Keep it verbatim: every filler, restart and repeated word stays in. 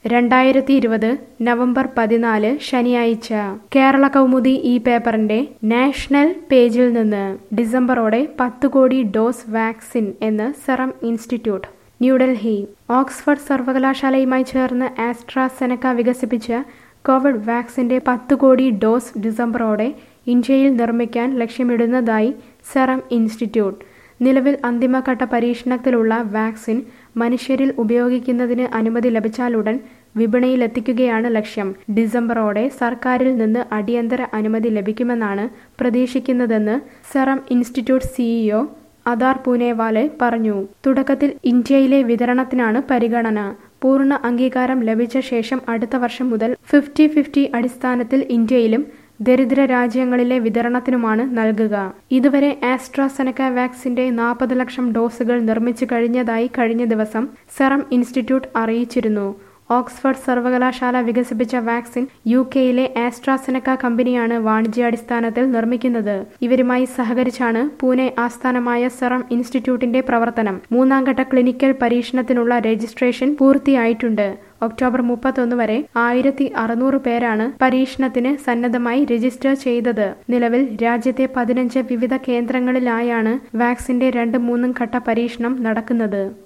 രണ്ടായിരത്തി ഇരുപത് നവംബർ പതിനാല് ശനിയാഴ്ച കേരള കൗമുദി ഈ പേപ്പറിന്റെ നാഷണൽ പേജിൽ നിന്ന് ഡിസംബറോടെ പത്ത് കോടി ഡോസ് വാക്സിൻ എന്ന് സെറം ഇൻസ്റ്റിറ്റ്യൂട്ട്. ന്യൂഡൽഹി. ഓക്സ്ഫോർഡ് സർവകലാശാലയുമായി ചേർന്ന് ആസ്ട്രാസെനക്ക വികസിപ്പിച്ച കോവിഡ് വാക്സിന്റെ പത്ത് കോടി ഡോസ് ഡിസംബറോടെ ഇന്ത്യയിൽ നിർമ്മിക്കാൻ ലക്ഷ്യമിടുന്നതായി സെറം ഇൻസ്റ്റിറ്റ്യൂട്ട്. നിലവിൽ അന്തിമഘട്ട പരീക്ഷണത്തിലുള്ള വാക്സിൻ മനുഷ്യരിൽ ഉപയോഗിക്കുന്നതിന് അനുമതി ലഭിച്ചാലുടൻ വിപണിയിലെത്തിക്കുകയാണ് ലക്ഷ്യം. ഡിസംബറോടെ സർക്കാരിൽ നിന്ന് അടിയന്തര അനുമതി ലഭിക്കുമെന്നാണ് പ്രതീക്ഷിക്കുന്നതെന്ന് Serum Institute CEO Adar Poonawalla പറഞ്ഞു. തുടക്കത്തിൽ ഇന്ത്യയിലെ വിതരണത്തിനാണ് പരിഗണന. പൂർണ്ണ അംഗീകാരം ലഭിച്ച ശേഷം അടുത്ത വർഷം മുതൽ ഫിഫ്റ്റി ഫിഫ്റ്റി അടിസ്ഥാനത്തിൽ ഇന്ത്യയിലും ദരിദ്ര രാജ്യങ്ങളിലെ വിതരണത്തിനുമാണ് നൽകുക. ഇതുവരെ ആസ്ട്രാസെനക്ക വാക്സിന്റെ നാൽപ്പത് ലക്ഷം ഡോസുകൾ നിർമ്മിച്ചു കഴിഞ്ഞതായി കഴിഞ്ഞ ദിവസം സെറം ഇൻസ്റ്റിറ്റ്യൂട്ട് അറിയിച്ചിരുന്നു. ഓക്സ്ഫോർഡ് സർവകലാശാല വികസിപ്പിച്ച വാക്സിൻ യു കെയിലെ ആസ്ട്രാസെനക്ക കമ്പനിയാണ് വാണിജ്യാടിസ്ഥാനത്തിൽ നിർമ്മിക്കുന്നത്. ഇവരുമായി സഹകരിച്ചാണ് പൂനെ ആസ്ഥാനമായ സെറം ഇൻസ്റ്റിറ്റ്യൂട്ടിന്റെ പ്രവർത്തനം. മൂന്നാം ഘട്ട ക്ലിനിക്കൽ പരീക്ഷണത്തിനുള്ള രജിസ്ട്രേഷൻ പൂർത്തിയായിട്ടുണ്ട്. ഒക്ടോബർ മുപ്പത്തൊന്ന് വരെ ആയിരത്തി അറുന്നൂറ് പേരാണ് പരീക്ഷണത്തിന് സന്നദ്ധമായി രജിസ്റ്റർ ചെയ്തത്. നിലവിൽ രാജ്യത്തെ പതിനഞ്ച് വിവിധ കേന്ദ്രങ്ങളിലായാണ് വാക്സിന്റെ രണ്ട് മൂന്നും ഘട്ട പരീക്ഷണം നടക്കുന്നത്.